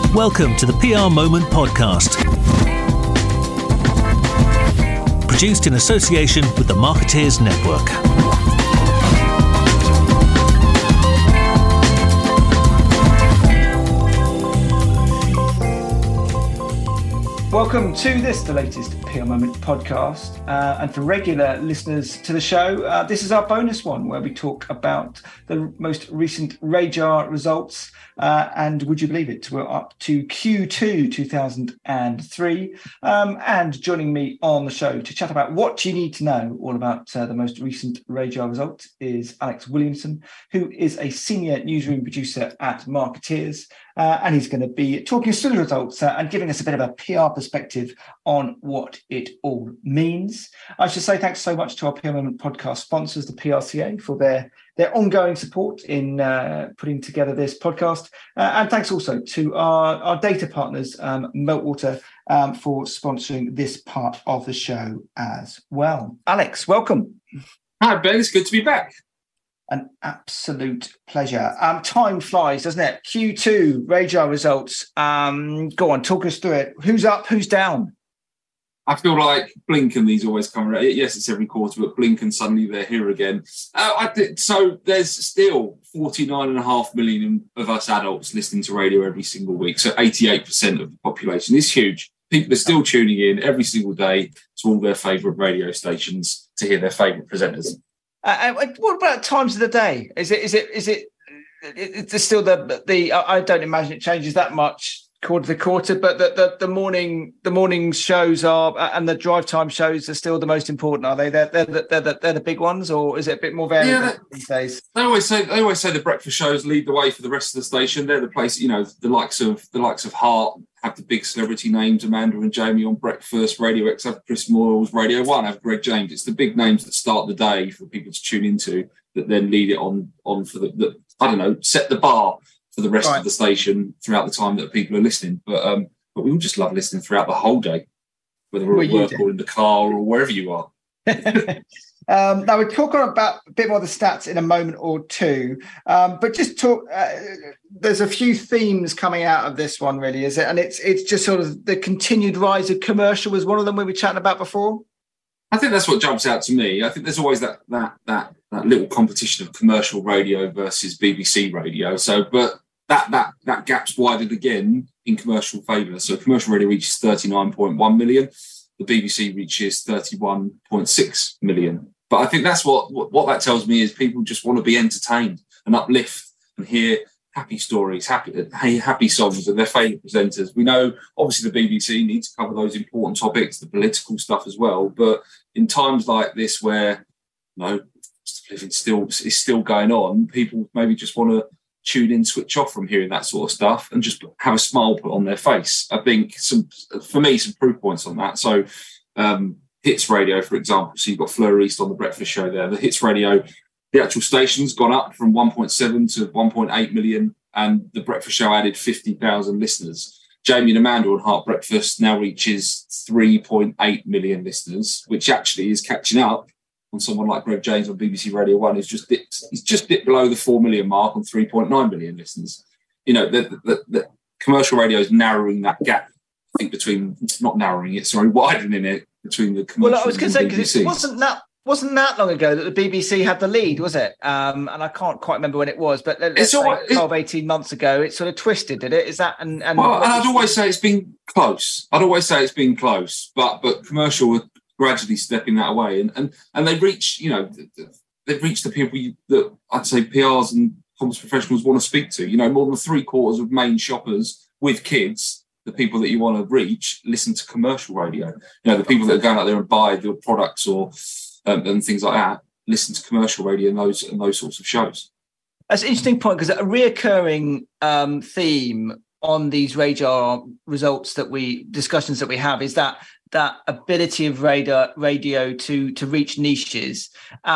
Welcome to the PR Moment podcast. Produced in association with the Marketeers Network. Welcome to this, the latest PR Moment podcast. And for regular listeners to the show, this is our bonus one where we talk about the most recent Radar results. And would you believe it, we're up to Q2 2003. And joining me on the show to chat about what you need to know all about the most recent Radar results is Alex Williamson, who is a senior newsroom producer at Marketeers. And he's going to be talking us through the results and giving us a bit of a PR perspective on what it all means. I should say thanks so much to our PR Moment podcast sponsors, the PRCA, for their ongoing support in putting together this podcast. And thanks also to our data partners, Meltwater, for sponsoring this part of the show as well. Alex, welcome. Hi, Ben. It's good to be back. An absolute pleasure. Time flies, doesn't it? Q2 Radar results. Go on, talk us through it. Who's up? Who's down? I feel like Blink and these always come around. Yes, it's every quarter, but Blink and suddenly they're here again. So there's still 49.5 million of us adults listening to radio every single week. So 88% of the population is huge. People are still tuning in every single day to all their favourite radio stations to hear their favourite presenters. What about times of the day? Is it still the? I don't imagine it changes that much quarter to quarter, but the morning shows are and the drive time shows are still the most important, are they? They're the big ones, or is it a bit more variable these days? They always say the breakfast shows lead the way for the rest of the station. They're the place, the likes of Heart have the big celebrity names, Amanda and Jamie on breakfast. Radio X have Chris Moyles, Radio 1 have Greg James. It's the big names that start the day for people to tune into that then lead it on for the set the bar for the rest of the station throughout the time that people are listening. But we all just love listening throughout the whole day, whether we're at work or in the car or wherever you are. Now we'll talk about a bit more of the stats in a moment or two, but just talk. There's a few themes coming out of this one, really, is it? And it's just sort of the continued rise of commercial was one of them we were chatting about before. I think that's what jumps out to me. I think there's always that little competition of commercial radio versus BBC radio. So, but that gap's widened again in commercial favour. So commercial radio reaches 39.1 million. The BBC reaches 31.6 million. But I think that's what that tells me is people just want to be entertained and uplift and hear happy stories, happy songs and their favourite presenters. We know, obviously, the BBC needs to cover those important topics, the political stuff as well. But in times like this where, living is still going on, people maybe just want to tune in, switch off from hearing that sort of stuff and just have a smile put on their face. I think some proof points on that. So Hits Radio, for example, so you've got Fleur East on the breakfast show there. The Hits Radio, the actual station's gone up from 1.7 to 1.8 million and the breakfast show added 50,000 listeners. Jamie and Amanda on Heart Breakfast now reaches 3.8 million listeners, which actually is catching up on someone like Greg James on BBC Radio 1 who's just dipped below the 4 million mark on 3.9 million listeners. The commercial radio is narrowing that gap, I think, widening it between the commercial. Well, I was going to say, because it wasn't that long ago that the BBC had the lead, was it? And I can't quite remember when it was, but let's say 12, 18 months ago, it sort of twisted, did it? Is that? And I'd always say it's been close. But commercial were gradually stepping that away, and they've reached, they've reached the people that I'd say PRs and comms professionals want to speak to. More than 3/4 of main shoppers with kids, the people that you want to reach, listen to commercial radio. The people that are going out there and buy the products or and things like that, listen to commercial radio and those sorts of shows. That's an interesting point, because a reoccurring theme on these Radar results discussions that we have is that ability of radio to reach niches.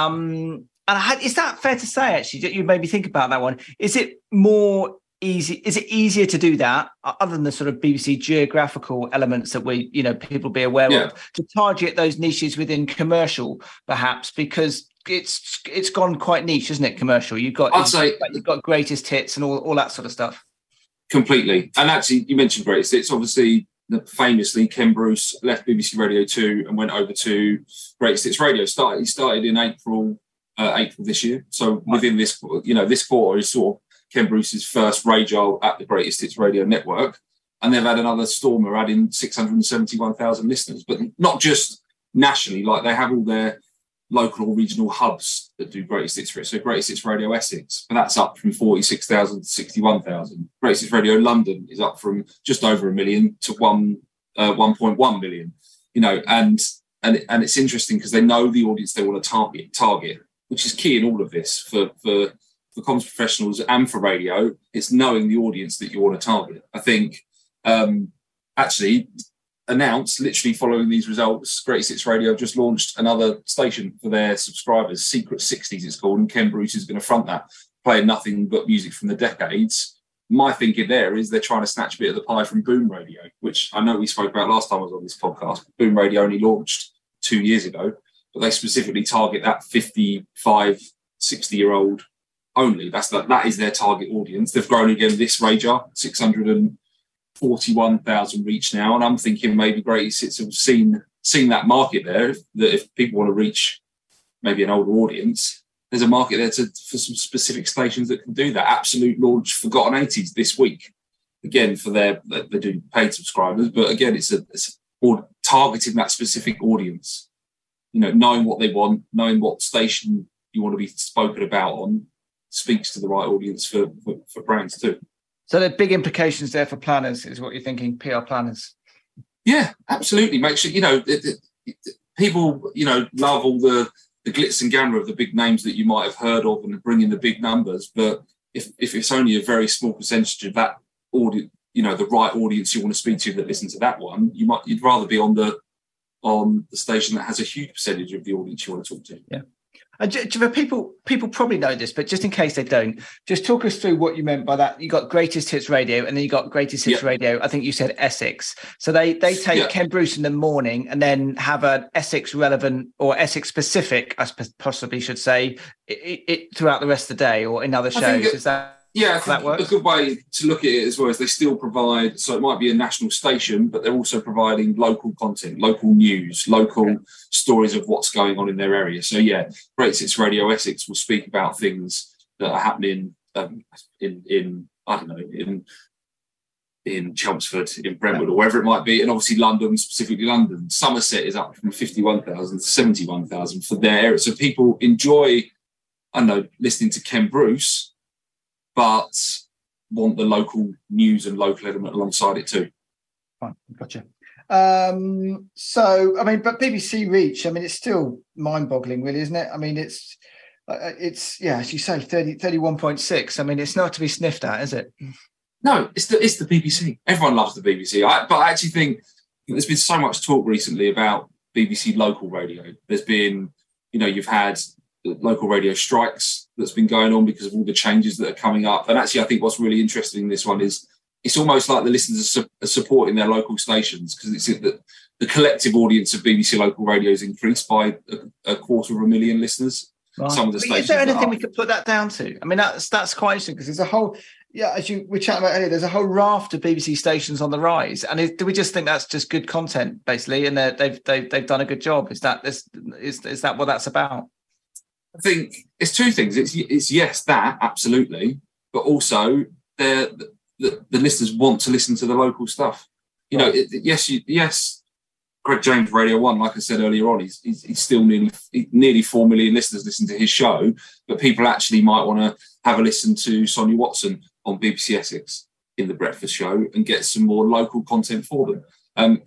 Is that fair to say, actually, that you maybe think about that one? Is it more easy? Is it easier to do that, other than the sort of BBC geographical elements that people be aware of, to target those niches within commercial, perhaps, because it's gone quite niche, isn't it? Commercial. You've got greatest hits and all that sort of stuff. Completely. And actually, you mentioned Greatest Hits. Obviously, famously, Ken Bruce left BBC Radio 2 and went over to Greatest Hits Radio. He started in April this year. So within this quarter is sort of Ken Bruce's first radio at the Greatest Hits Radio network. And they've had another stormer, adding 671,000 listeners. But not just nationally, like they have all their local or regional hubs that do Greatest Hits Radio. So Greatest Hits Radio Essex, but that's up from 46,000 to 61,000. Greatest Hits Radio London is up from just over 1 million to 1.1 million. And it's interesting because they know the audience they want to target, which is key in all of this for comms professionals and for radio. It's knowing the audience that you want to target. I think actually announced literally following these results, Greatest Hits Radio just launched another station for their subscribers, Secret 60s it's called, and Ken Bruce is going to front that, playing nothing but music from the decades. My thinking there is they're trying to snatch a bit of the pie from Boom Radio, which I know we spoke about last time I was on this podcast. Boom Radio only launched 2 years ago, but they specifically target that 55, 60-year-old only. That is their target audience. They've grown again this Radar, 641,000 reach now, and I'm thinking maybe Greatest Hits have seen that market there. That if people want to reach maybe an older audience, there's a market there for some specific stations that can do that. Absolute launch Forgotten 80s this week, again they do paid subscribers, but again it's targeting that specific audience. Knowing what they want, knowing what station you want to be spoken about on, speaks to the right audience for brands too. So there are big implications there for planners, is what you're thinking, PR planners? Yeah, absolutely. Make sure, people, love all the glitz and glamour of the big names that you might have heard of and bring in the big numbers. But if it's only a very small percentage of that audience, the right audience you want to speak to that listen to that one, you'd rather be on the station that has a huge percentage of the audience you want to talk to. Yeah. People probably know this, but just in case they don't, just talk us through what you meant by that. You got Greatest Hits Radio, and then you got Greatest Hits Radio. I think you said Essex. So they take Ken Bruce in the morning, and then have an Essex relevant or Essex specific, I possibly should say, it throughout the rest of the day or in other shows. Is that? Yeah, I think a good way to look at it as well is they still provide, so it might be a national station, but they're also providing local content, local news, local stories of what's going on in their area. So Greatest Hits Radio Essex will speak about things that are happening in Chelmsford, in Brentwood, or wherever it might be, and obviously London, specifically London. Somerset is up from 51,000 to 71,000 for their area. So people enjoy, listening to Ken Bruce, but want the local news and local element alongside it too. Fine, gotcha. But BBC Reach, it's still mind-boggling, really, isn't it? it's as you say, 31.6. It's not to be sniffed at, is it? No, it's the BBC. Everyone loves the BBC. But I actually think there's been so much talk recently about BBC local radio. There's been, you've had local radio strikes that's been going on because of all the changes that are coming up. And actually, I think what's really interesting in this one is it's almost like the listeners are supporting their local stations, because it's that the collective audience of BBC local radio has increased by 250,000 listeners. Right. Some of the stations. Is there anything we could put that down to? That's quite interesting, because there's a whole, as you were chatting about earlier, there's a whole raft of BBC stations on the rise. And do we just think that's just good content, basically, and they've done a good job? Is that what that's about? I think it's two things. It's yes, that absolutely, but also the listeners want to listen to the local stuff. Yes. Greg James, Radio 1, like I said earlier on, he's still nearly 4 million listeners listen to his show, but people actually might want to have a listen to Sonia Watson on BBC Essex in the breakfast show and get some more local content for them. And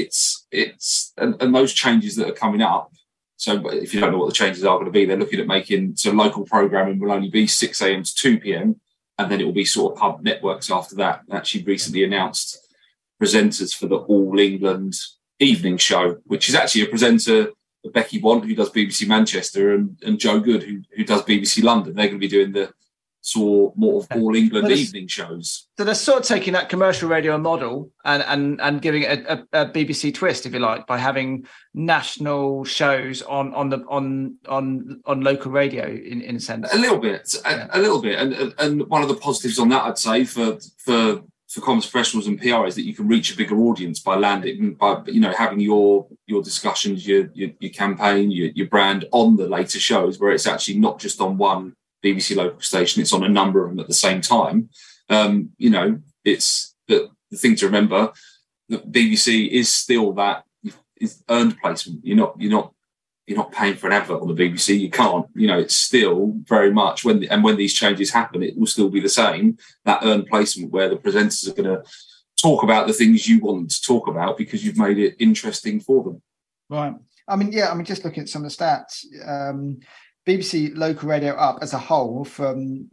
those changes that are coming up. So if you don't know what the changes are going to be, they're looking at making, so local programming will only be 6 a.m. to 2 p.m. and then it will be sort of hub networks after that. Actually recently announced presenters for the All England evening show, which is actually a presenter, Becky Want, who does BBC Manchester, and Joe Good, who does BBC London. They're going to be doing the sort more of All England evening shows. So they're sort of taking that commercial radio model and giving it a BBC twist, if you like, by having national shows on local radio in a sense. A little bit. And one of the positives on that, I'd say, for for comms professionals and PR is that you can reach a bigger audience by having your discussions, your campaign, your brand on the later shows, where it's actually not just on one BBC local station, it's on a number of them at the same time. It's the thing to remember that BBC is still that is earned placement. You're not paying for an advert on the BBC. You can't. It's still very much when these changes happen, it will still be the same, that earned placement where the presenters are going to talk about the things you want to talk about because you've made it interesting for them. Right. Just looking at some of the stats, BBC local radio up as a whole from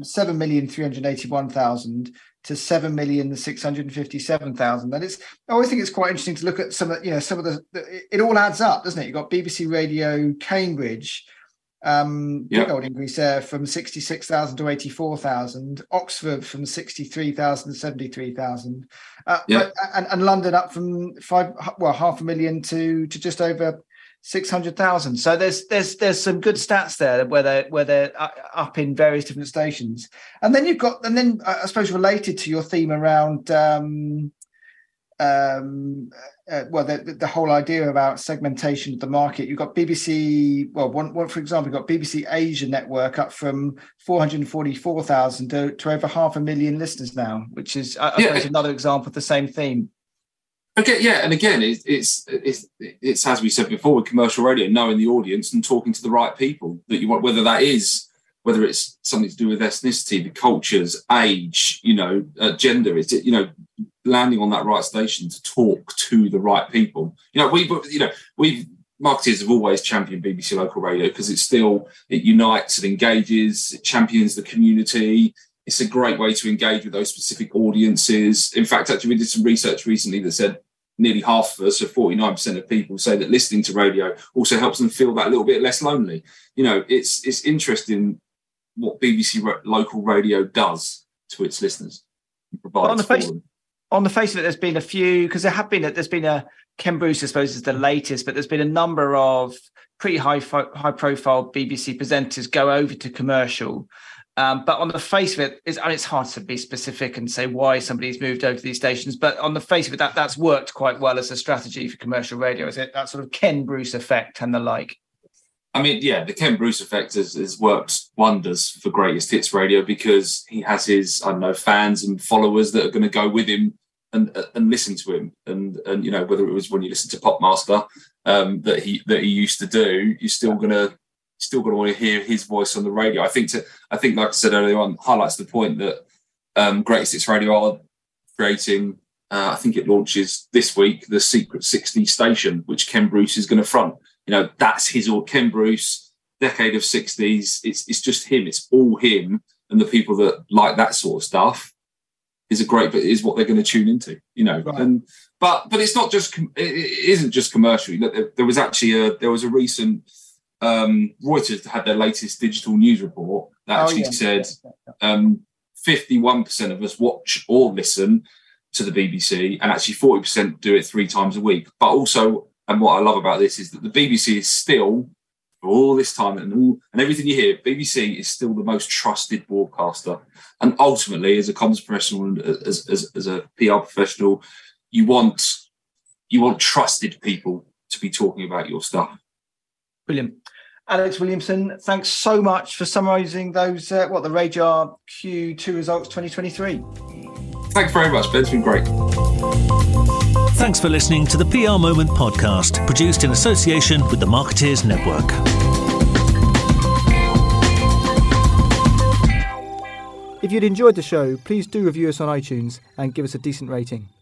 7,381,000 to 7,657,000. And I always think it's quite interesting to look at some of the it all adds up, doesn't it? You've got BBC Radio Cambridge, big old increase there from 66,000 to 84,000, Oxford from 63,000 to 73,000, and London up from 500,000 to just over 600,000. So there's some good stats there where they're up in various different stations. And then I suppose related to your theme around the whole idea about segmentation of the market, you've got BBC. Well, one for example, you've got BBC Asia network up from 444,000 to over 500,000 listeners now, which is I suppose another example of the same theme. Okay, and again, it's as we said before with commercial radio, knowing the audience and talking to the right people that you want, whether it's something to do with ethnicity, the cultures, age, gender. It's landing on that right station to talk to the right people. We've marketers have always championed BBC local radio because it unites, it engages, it champions the community. It's a great way to engage with those specific audiences. In fact, actually, we did some research recently that said nearly half of us, so 49% of people, say that listening to radio also helps them feel that little bit less lonely. It's interesting what BBC local radio does to its listeners and provides for them. On the face of it, there's been a few, because there's been a Ken Bruce, I suppose, is the latest, but there's been a number of pretty high-profile BBC presenters go over to commercial. But on the face of it, it's hard to be specific and say why somebody's moved over to these stations. But on the face of it, that's worked quite well as a strategy for commercial radio. Is it that sort of Ken Bruce effect and the like? The Ken Bruce effect has worked wonders for Greatest Hits Radio because he has his, fans and followers that are going to go with him and listen to him. And whether it was when you listen to Popmaster that he used to do, you're still going to want to hear his voice on the radio. I think, like I said earlier on, highlights the point that Greatest Hits Radio are creating. I think it launches this week, the Secret 60 station, which Ken Bruce is going to front. That's his or Ken Bruce, decade of 60s. It's just him. It's all him, and the people that like that sort of stuff is what they're going to tune into. Right. But it's not just. It isn't just commercial. There was a recent. Reuters had their latest digital news report that said 51% of us watch or listen to the BBC, and actually 40% do it 3 times a week. But also, and what I love about this is that the BBC is still, for all this time and everything you hear, BBC is still the most trusted broadcaster. And ultimately, as a comms professional and as a PR professional, you want trusted people to be talking about your stuff. Brilliant. Alex Williamson, thanks so much for summarising those, the Radar Q2 results 2023. Thanks very much, Ben. It's been great. Thanks for listening to the PR Moment podcast, produced in association with the Marketeers Network. If you'd enjoyed the show, please do review us on iTunes and give us a decent rating.